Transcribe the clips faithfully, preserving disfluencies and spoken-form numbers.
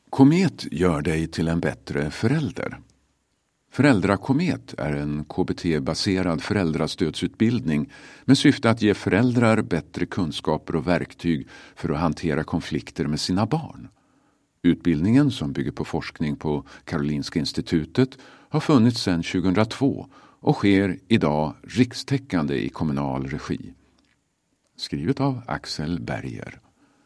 Komet gör dig till en bättre förälder. Föräldrakomet är en K B T-baserad föräldrastödsutbildning med syfte att ge föräldrar bättre kunskaper och verktyg för att hantera konflikter med sina barn. Utbildningen, som bygger på forskning på Karolinska institutet, har funnits sedan tjugohundratvå och sker idag rikstäckande i kommunal regi. Skrivet av Axel Berger.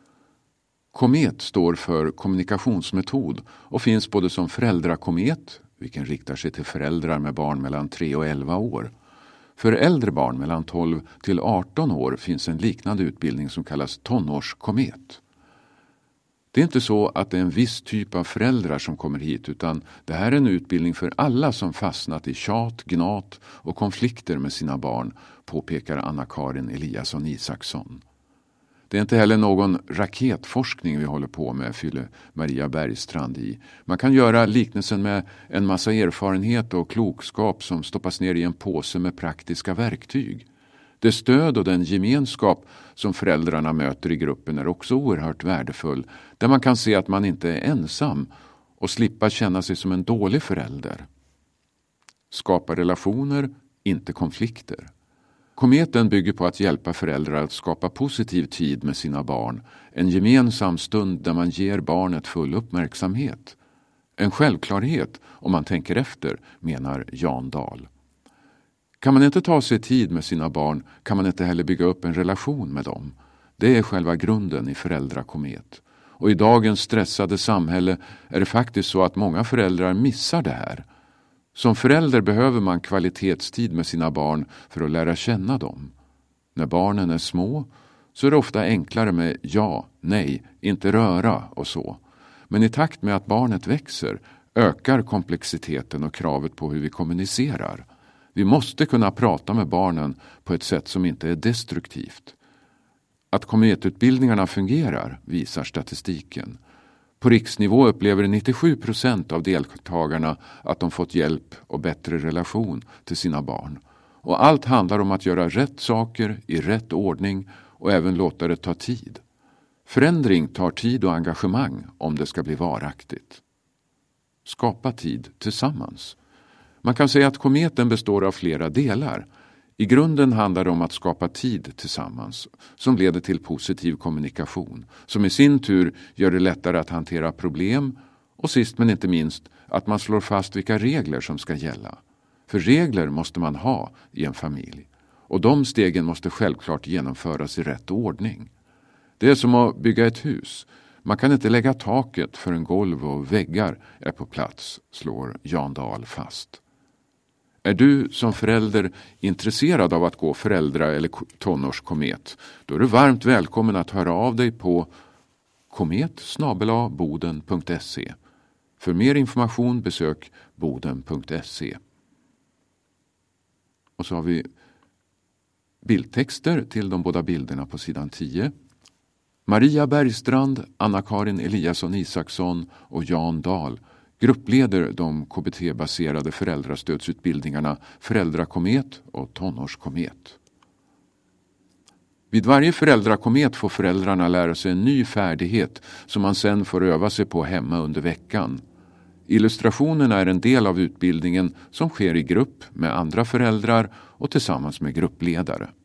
Komet står för kommunikationsmetod och finns både som föräldrakomet, vilken riktar sig till föräldrar med barn mellan tre och elva år. För äldre barn mellan tolv till arton år finns en liknande utbildning som kallas tonårskomet. Det är inte så att det är en viss typ av föräldrar som kommer hit, utan det här är en utbildning för alla som fastnat i tjat, gnat och konflikter med sina barn, påpekar Anna-Karin Eliasson Isaksson. Det är inte heller någon raketforskning vi håller på med, fyller Maria Bergstrand i. Man kan göra liknelsen med en massa erfarenhet och klokskap som stoppas ner i en påse med praktiska verktyg. Det stöd och den gemenskap som föräldrarna möter i gruppen är också oerhört värdefull, där man kan se att man inte är ensam och slippa känna sig som en dålig förälder. Skapa relationer, inte konflikter. Kometen bygger på att hjälpa föräldrar att skapa positiv tid med sina barn, en gemensam stund där man ger barnet full uppmärksamhet. En självklarhet om man tänker efter, menar Jan Dahl. Kan man inte ta sig tid med sina barn kan man inte heller bygga upp en relation med dem. Det är själva grunden i föräldrakomet. Och i dagens stressade samhälle är det faktiskt så att många föräldrar missar det här. Som förälder behöver man kvalitetstid med sina barn för att lära känna dem. När barnen är små så är det ofta enklare med ja, nej, inte röra och så. Men i takt med att barnet växer ökar komplexiteten och kravet på hur vi kommunicerar. Vi måste kunna prata med barnen på ett sätt som inte är destruktivt. Att kometutbildningarna fungerar visar statistiken. På riksnivå upplever nittiosju procent av deltagarna att de fått hjälp och bättre relation till sina barn. Och allt handlar om att göra rätt saker i rätt ordning och även låta det ta tid. Förändring tar tid och engagemang om det ska bli varaktigt. Skapa tid tillsammans. Man kan säga att kometen består av flera delar. I grunden handlar det om att skapa tid tillsammans som leder till positiv kommunikation, som i sin tur gör det lättare att hantera problem och sist men inte minst att man slår fast vilka regler som ska gälla. För regler måste man ha i en familj och de stegen måste självklart genomföras i rätt ordning. Det är som att bygga ett hus. Man kan inte lägga taket förrän golv och väggar är på plats, slår Jan Dahl fast. Är du som förälder intresserad av att gå föräldra- eller tonårskomet, då är du varmt välkommen att höra av dig på komet snabel-a boden punkt se. För mer information besök boden punkt se. Och så har vi bildtexter till de båda bilderna på sidan tio. Maria Bergstrand, Anna-Karin Eliasson Isaksson och Jan Dahl gruppleder de K B T-baserade föräldrastödsutbildningarna Föräldrakomet och Tonårskomet. Vid varje föräldrakomet får föräldrarna lära sig en ny färdighet som man sen får öva sig på hemma under veckan. Illustrationen är en del av utbildningen som sker i grupp med andra föräldrar och tillsammans med gruppledare.